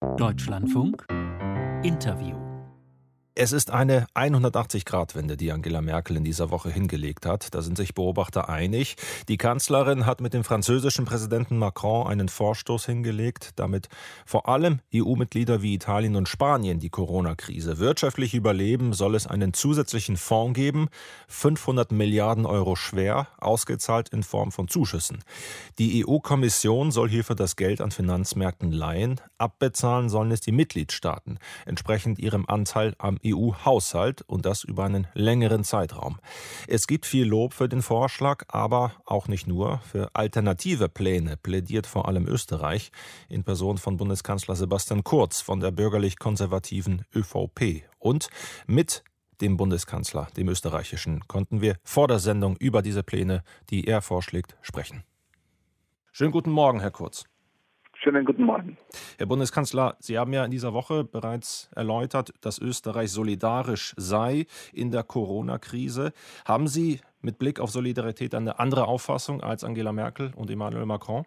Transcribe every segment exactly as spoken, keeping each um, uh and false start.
Deutschlandfunk Interview. Es ist eine hundertachtzig-Grad-Wende, die Angela Merkel in dieser Woche hingelegt hat. Da sind sich Beobachter einig. Die Kanzlerin hat mit dem französischen Präsidenten Macron einen Vorstoß hingelegt, damit vor allem E U-Mitglieder wie Italien und Spanien die Corona-Krise wirtschaftlich überleben, soll es einen zusätzlichen Fonds geben, fünfhundert Milliarden Euro schwer, ausgezahlt in Form von Zuschüssen. Die E U-Kommission soll hierfür das Geld an Finanzmärkten leihen. Abbezahlen sollen es die Mitgliedstaaten, entsprechend ihrem Anteil am E U-Haushalt, und das über einen längeren Zeitraum. Es gibt viel Lob für den Vorschlag, aber auch nicht nur. Für alternative Pläne plädiert vor allem Österreich in Person von Bundeskanzler Sebastian Kurz von der bürgerlich-konservativen ÖVP. Und mit dem Bundeskanzler, dem österreichischen, konnten wir vor der Sendung über diese Pläne, die er vorschlägt, sprechen. Schönen guten Morgen, Herr Kurz. Schönen guten Morgen. Herr Bundeskanzler, Sie haben ja in dieser Woche bereits erläutert, dass Österreich solidarisch sei in der Corona-Krise. Haben Sie mit Blick auf Solidarität eine andere Auffassung als Angela Merkel und Emmanuel Macron?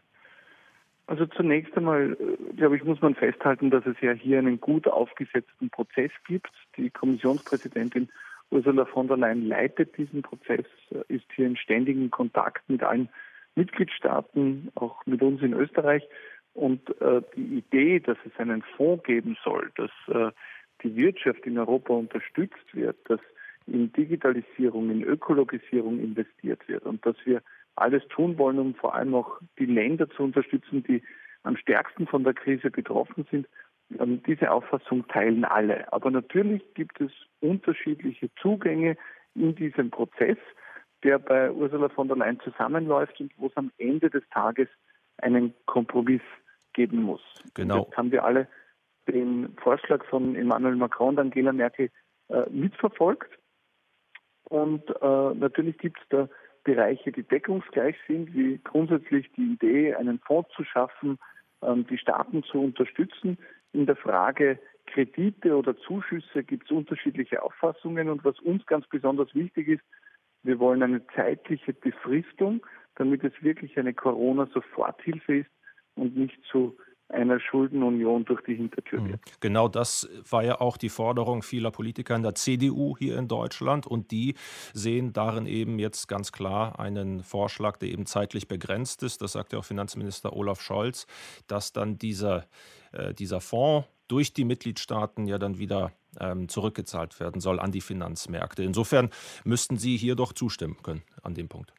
Also zunächst einmal, glaube ich, muss man festhalten, dass es ja hier einen gut aufgesetzten Prozess gibt. Die Kommissionspräsidentin Ursula von der Leyen leitet diesen Prozess, ist hier in ständigem Kontakt mit allen Mitgliedstaaten, auch mit uns in Österreich. Und äh, die Idee, dass es einen Fonds geben soll, dass äh, die Wirtschaft in Europa unterstützt wird, dass in Digitalisierung, in Ökologisierung investiert wird und dass wir alles tun wollen, um vor allem auch die Länder zu unterstützen, die am stärksten von der Krise betroffen sind. Ähm, diese Auffassung teilen alle. Aber natürlich gibt es unterschiedliche Zugänge in diesem Prozess, der bei Ursula von der Leyen zusammenläuft und wo es am Ende des Tages einen Kompromiss geben muss. Genau. Und jetzt haben wir alle den Vorschlag von Emmanuel Macron und Angela Merkel äh, mitverfolgt. Und äh, natürlich gibt es da Bereiche, die deckungsgleich sind, wie grundsätzlich die Idee, einen Fonds zu schaffen, ähm, die Staaten zu unterstützen. In der Frage Kredite oder Zuschüsse gibt es unterschiedliche Auffassungen. Und was uns ganz besonders wichtig ist, wir wollen eine zeitliche Befristung, damit es wirklich eine Corona-Soforthilfe ist und nicht zu einer Schuldenunion durch die Hintertür wird. Genau das war ja auch die Forderung vieler Politiker in der C D U hier in Deutschland. Und die sehen darin eben jetzt ganz klar einen Vorschlag, der eben zeitlich begrenzt ist. Das sagt ja auch Finanzminister Olaf Scholz, dass dann dieser, äh, dieser Fonds durch die Mitgliedstaaten ja dann wieder ähm, zurückgezahlt werden soll an die Finanzmärkte. Insofern müssten Sie hier doch zustimmen können an dem Punkt.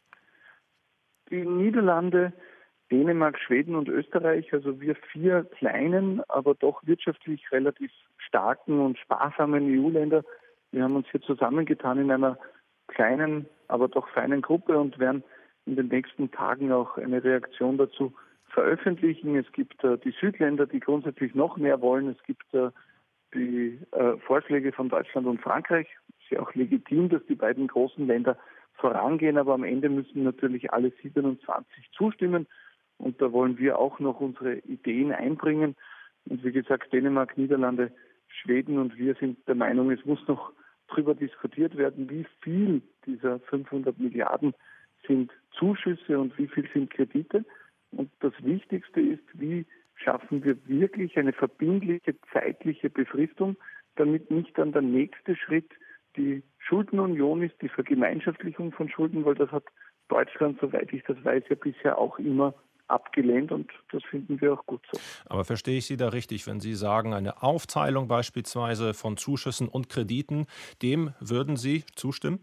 Die Niederlande, Dänemark, Schweden und Österreich, also wir vier kleinen, aber doch wirtschaftlich relativ starken und sparsamen E U-Länder, wir haben uns hier zusammengetan in einer kleinen, aber doch feinen Gruppe und werden in den nächsten Tagen auch eine Reaktion dazu veröffentlichen. Es gibt äh, die Südländer, die grundsätzlich noch mehr wollen. Es gibt äh, die äh, Vorschläge von Deutschland und Frankreich. Es ist ja auch legitim, dass die beiden großen Länder vorangehen, aber am Ende müssen natürlich alle siebenundzwanzig zustimmen. Und da wollen wir auch noch unsere Ideen einbringen. Und wie gesagt, Dänemark, Niederlande, Schweden und wir sind der Meinung, es muss noch darüber diskutiert werden, wie viel dieser fünfhundert Milliarden sind Zuschüsse und wie viel sind Kredite. Und das Wichtigste ist, wie schaffen wir wirklich eine verbindliche zeitliche Befristung, damit nicht dann der nächste Schritt die Schuldenunion ist, die Vergemeinschaftlichung von Schulden, weil das hat Deutschland, soweit ich das weiß, ja bisher auch immer abgelehnt und das finden wir auch gut so. Aber verstehe ich Sie da richtig, wenn Sie sagen, eine Aufteilung beispielsweise von Zuschüssen und Krediten, dem würden Sie zustimmen?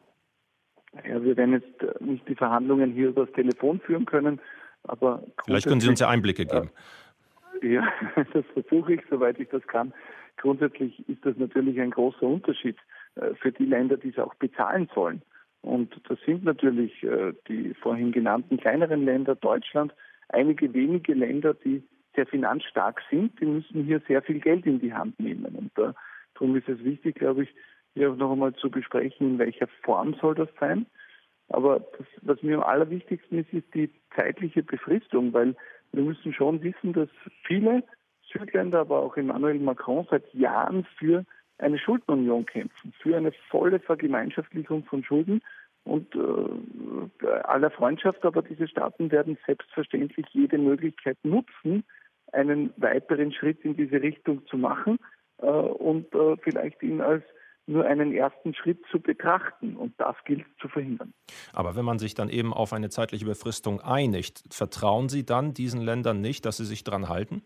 Ja, wir werden jetzt nicht die Verhandlungen hier über das Telefon führen können, aber vielleicht können Sie uns ja Einblicke geben. Äh, ja, das versuche ich, soweit ich das kann. Grundsätzlich ist das natürlich ein großer Unterschied äh, für die Länder, die es auch bezahlen sollen. Und das sind natürlich äh, die vorhin genannten kleineren Länder, Deutschland, einige wenige Länder, die sehr finanzstark sind, die müssen hier sehr viel Geld in die Hand nehmen. Und äh, darum ist es wichtig, glaube ich, hier auch noch einmal zu besprechen, in welcher Form soll das sein. Aber das, was mir am allerwichtigsten ist, ist die zeitliche Befristung, weil wir müssen schon wissen, dass viele Südländer, aber auch Emmanuel Macron seit Jahren für eine Schuldenunion kämpfen, für eine volle Vergemeinschaftlichung von Schulden. Und äh, aller Freundschaft, aber diese Staaten werden selbstverständlich jede Möglichkeit nutzen, einen weiteren Schritt in diese Richtung zu machen äh, und äh, vielleicht ihn als nur einen ersten Schritt zu betrachten. Und das gilt zu verhindern. Aber wenn man sich dann eben auf eine zeitliche Befristung einigt, vertrauen Sie dann diesen Ländern nicht, dass sie sich dran halten?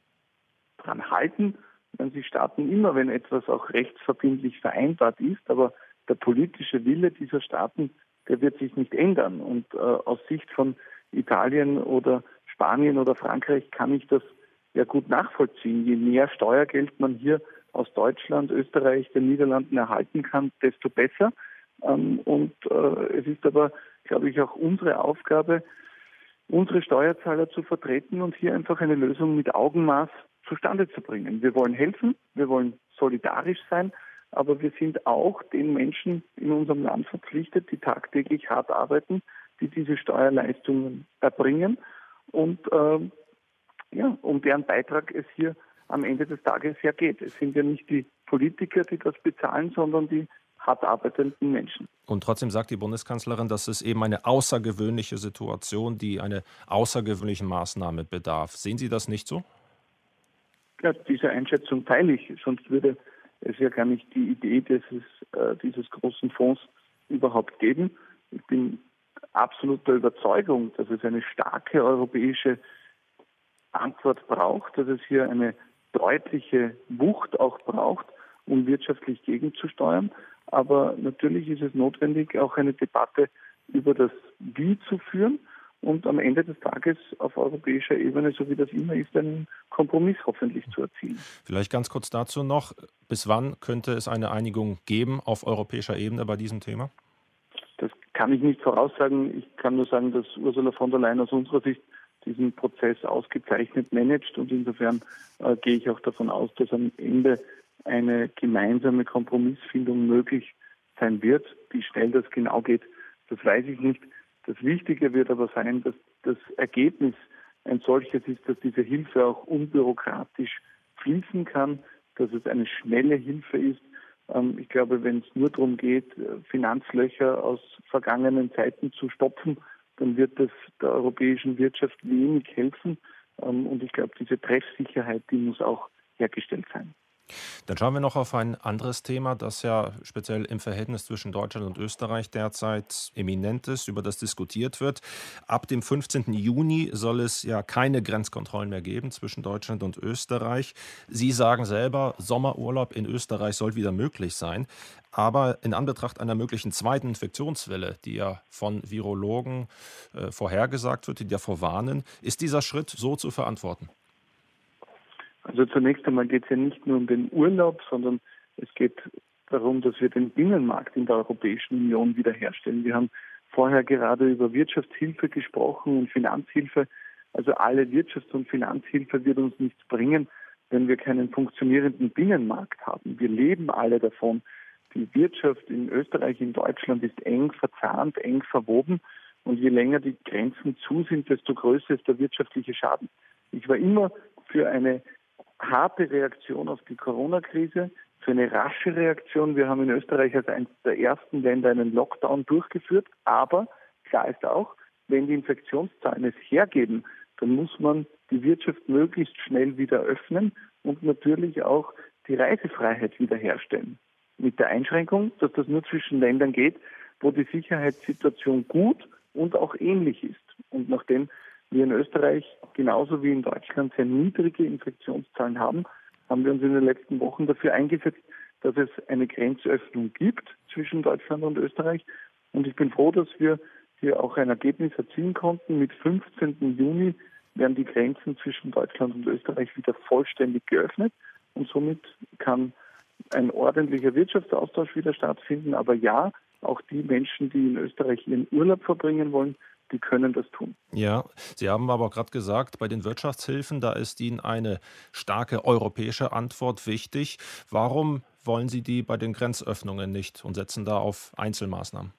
Dran halten, wenn sie Staaten immer, wenn etwas auch rechtsverbindlich vereinbart ist, aber der politische Wille dieser Staaten, der wird sich nicht ändern. Und äh, aus Sicht von Italien oder Spanien oder Frankreich kann ich das ja gut nachvollziehen. Je mehr Steuergeld man hier aus Deutschland, Österreich, den Niederlanden erhalten kann, desto besser. Ähm, und äh, es ist aber, glaube ich, auch unsere Aufgabe, unsere Steuerzahler zu vertreten und hier einfach eine Lösung mit Augenmaß zustande zu bringen. Wir wollen helfen, wir wollen solidarisch sein, aber wir sind auch den Menschen in unserem Land verpflichtet, die tagtäglich hart arbeiten, die diese Steuerleistungen erbringen und äh, ja, um deren Beitrag es hier am Ende des Tages ja geht. Es sind ja nicht die Politiker, die das bezahlen, sondern die hart arbeitenden Menschen. Und trotzdem sagt die Bundeskanzlerin, dass es eben eine außergewöhnliche Situation, die einer außergewöhnlichen Maßnahme bedarf. Sehen Sie das nicht so? Ja, diese Einschätzung teile ich, sonst würde es ja gar nicht die Idee dieses, äh, dieses großen Fonds überhaupt geben. Ich bin absolut der Überzeugung, dass es eine starke europäische Antwort braucht, dass es hier eine deutliche Wucht auch braucht, um wirtschaftlich gegenzusteuern. Aber natürlich ist es notwendig, auch eine Debatte über das Wie zu führen und am Ende des Tages auf europäischer Ebene, so wie das immer ist, einen Kompromiss hoffentlich zu erzielen. Vielleicht ganz kurz dazu noch, bis wann könnte es eine Einigung geben auf europäischer Ebene bei diesem Thema? Das kann ich nicht voraussagen. Ich kann nur sagen, dass Ursula von der Leyen aus unserer Sicht diesen Prozess ausgezeichnet managt und insofern äh, gehe ich auch davon aus, dass am Ende eine gemeinsame Kompromissfindung möglich sein wird. Wie schnell das genau geht, das weiß ich nicht. Das Wichtige wird aber sein, dass das Ergebnis ein solches ist, dass diese Hilfe auch unbürokratisch fließen kann, dass es eine schnelle Hilfe ist. Ähm, ich glaube, wenn es nur darum geht, Finanzlöcher aus vergangenen Zeiten zu stopfen, dann wird das der europäischen Wirtschaft wenig helfen. Ähm, und ich glaube, diese Treffsicherheit, die muss auch hergestellt sein. Dann schauen wir noch auf ein anderes Thema, das ja speziell im Verhältnis zwischen Deutschland und Österreich derzeit eminent ist, über das diskutiert wird. Ab dem fünfzehnten Juni soll es ja keine Grenzkontrollen mehr geben zwischen Deutschland und Österreich. Sie sagen selber, Sommerurlaub in Österreich soll wieder möglich sein. Aber in Anbetracht einer möglichen zweiten Infektionswelle, die ja von Virologen äh, vorhergesagt wird, die davor warnen, ist dieser Schritt so zu verantworten? Also zunächst einmal geht es ja nicht nur um den Urlaub, sondern es geht darum, dass wir den Binnenmarkt in der Europäischen Union wiederherstellen. Wir haben vorher gerade über Wirtschaftshilfe gesprochen und Finanzhilfe. Also alle Wirtschafts- und Finanzhilfe wird uns nichts bringen, wenn wir keinen funktionierenden Binnenmarkt haben. Wir leben alle davon. Die Wirtschaft in Österreich, in Deutschland ist eng verzahnt, eng verwoben. Und je länger die Grenzen zu sind, desto größer ist der wirtschaftliche Schaden. Ich war immer für eine harte Reaktion auf die Corona-Krise, für eine rasche Reaktion. Wir haben in Österreich als eines der ersten Länder einen Lockdown durchgeführt. Aber klar ist auch, wenn die Infektionszahlen es hergeben, dann muss man die Wirtschaft möglichst schnell wieder öffnen und natürlich auch die Reisefreiheit wiederherstellen. Mit der Einschränkung, dass das nur zwischen Ländern geht, wo die Sicherheitssituation gut und auch ähnlich ist. Und nachdem wir in Österreich genauso wie in Deutschland sehr niedrige Infektionszahlen haben, haben wir uns in den letzten Wochen dafür eingesetzt, dass es eine Grenzöffnung gibt zwischen Deutschland und Österreich. Und ich bin froh, dass wir hier auch ein Ergebnis erzielen konnten. Mit fünfzehnten Juni werden die Grenzen zwischen Deutschland und Österreich wieder vollständig geöffnet. Und somit kann ein ordentlicher Wirtschaftsaustausch wieder stattfinden. Aber ja, auch die Menschen, die in Österreich ihren Urlaub verbringen wollen, die können das tun. Ja, Sie haben aber auch gerade gesagt, bei den Wirtschaftshilfen, da ist Ihnen eine starke europäische Antwort wichtig. Warum wollen Sie die bei den Grenzöffnungen nicht und setzen da auf Einzelmaßnahmen?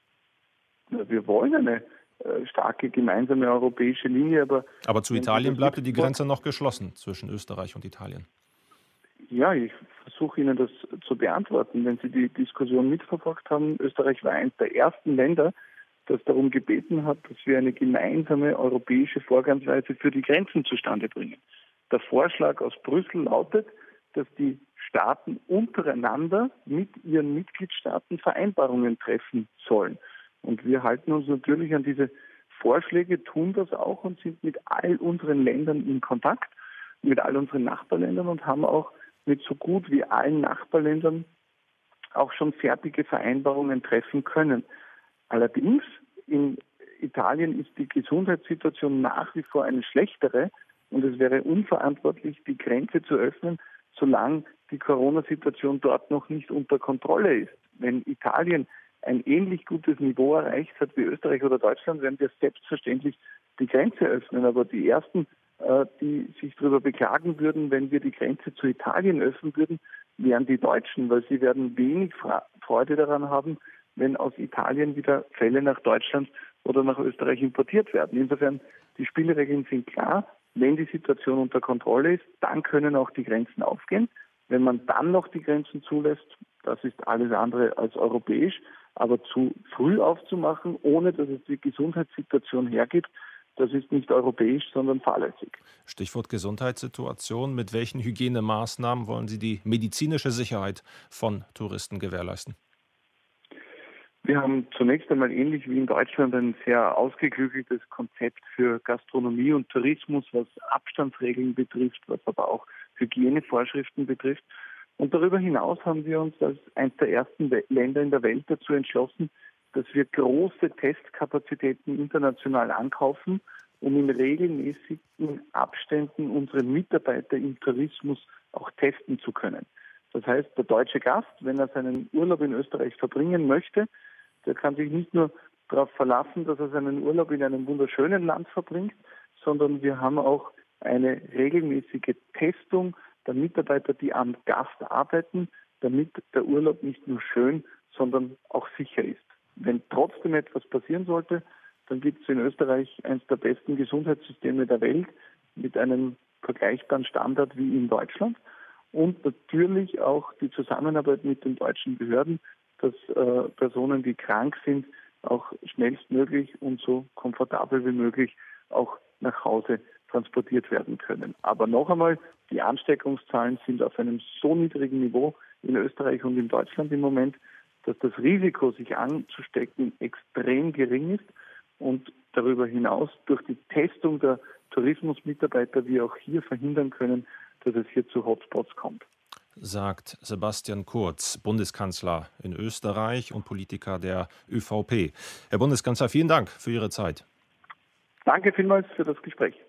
Wir wollen eine äh, starke gemeinsame europäische Linie, aber... Aber zu Italien bleibt die Grenze noch geschlossen zwischen Österreich und Italien. Ja, ich versuche Ihnen das zu beantworten. Wenn Sie die Diskussion mitverfolgt haben, Österreich war eines der ersten Länder, das darum gebeten hat, dass wir eine gemeinsame europäische Vorgangsweise für die Grenzen zustande bringen. Der Vorschlag aus Brüssel lautet, dass die Staaten untereinander mit ihren Mitgliedstaaten Vereinbarungen treffen sollen. Und wir halten uns natürlich an diese Vorschläge, tun das auch und sind mit all unseren Ländern in Kontakt, mit all unseren Nachbarländern und haben auch mit so gut wie allen Nachbarländern auch schon fertige Vereinbarungen treffen können. Allerdings in Italien ist die Gesundheitssituation nach wie vor eine schlechtere und es wäre unverantwortlich, die Grenze zu öffnen, solange die Corona-Situation dort noch nicht unter Kontrolle ist. Wenn Italien ein ähnlich gutes Niveau erreicht hat wie Österreich oder Deutschland, werden wir selbstverständlich die Grenze öffnen. Aber die Ersten, äh, die sich darüber beklagen würden, wenn wir die Grenze zu Italien öffnen würden, wären die Deutschen, weil sie werden wenig Freude daran haben, wenn aus Italien wieder Fälle nach Deutschland oder nach Österreich importiert werden. Insofern, die Spielregeln sind klar. Wenn die Situation unter Kontrolle ist, dann können auch die Grenzen aufgehen. Wenn man dann noch die Grenzen zulässt, das ist alles andere als europäisch, aber zu früh aufzumachen, ohne dass es die Gesundheitssituation hergibt, das ist nicht europäisch, sondern fahrlässig. Stichwort Gesundheitssituation. Mit welchen Hygienemaßnahmen wollen Sie die medizinische Sicherheit von Touristen gewährleisten? Wir haben zunächst einmal ähnlich wie in Deutschland ein sehr ausgeklügeltes Konzept für Gastronomie und Tourismus, was Abstandsregeln betrifft, was aber auch Hygienevorschriften betrifft. Und darüber hinaus haben wir uns als eines der ersten Länder in der Welt dazu entschlossen, dass wir große Testkapazitäten international ankaufen, um in regelmäßigen Abständen unsere Mitarbeiter im Tourismus auch testen zu können. Das heißt, der deutsche Gast, wenn er seinen Urlaub in Österreich verbringen möchte, der kann sich nicht nur darauf verlassen, dass er seinen Urlaub in einem wunderschönen Land verbringt, sondern wir haben auch eine regelmäßige Testung der Mitarbeiter, die am Gast arbeiten, damit der Urlaub nicht nur schön, sondern auch sicher ist. Wenn trotzdem etwas passieren sollte, dann gibt es in Österreich eines der besten Gesundheitssysteme der Welt mit einem vergleichbaren Standard wie in Deutschland und natürlich auch die Zusammenarbeit mit den deutschen Behörden, dass äh, Personen, die krank sind, auch schnellstmöglich und so komfortabel wie möglich auch nach Hause transportiert werden können. Aber noch einmal, die Ansteckungszahlen sind auf einem so niedrigen Niveau in Österreich und in Deutschland im Moment, dass das Risiko, sich anzustecken, extrem gering ist und darüber hinaus durch die Testung der Tourismusmitarbeiter wir auch hier verhindern können, dass es hier zu Hotspots kommt. Sagt Sebastian Kurz, Bundeskanzler in Österreich und Politiker der ÖVP. Herr Bundeskanzler, vielen Dank für Ihre Zeit. Danke vielmals für das Gespräch.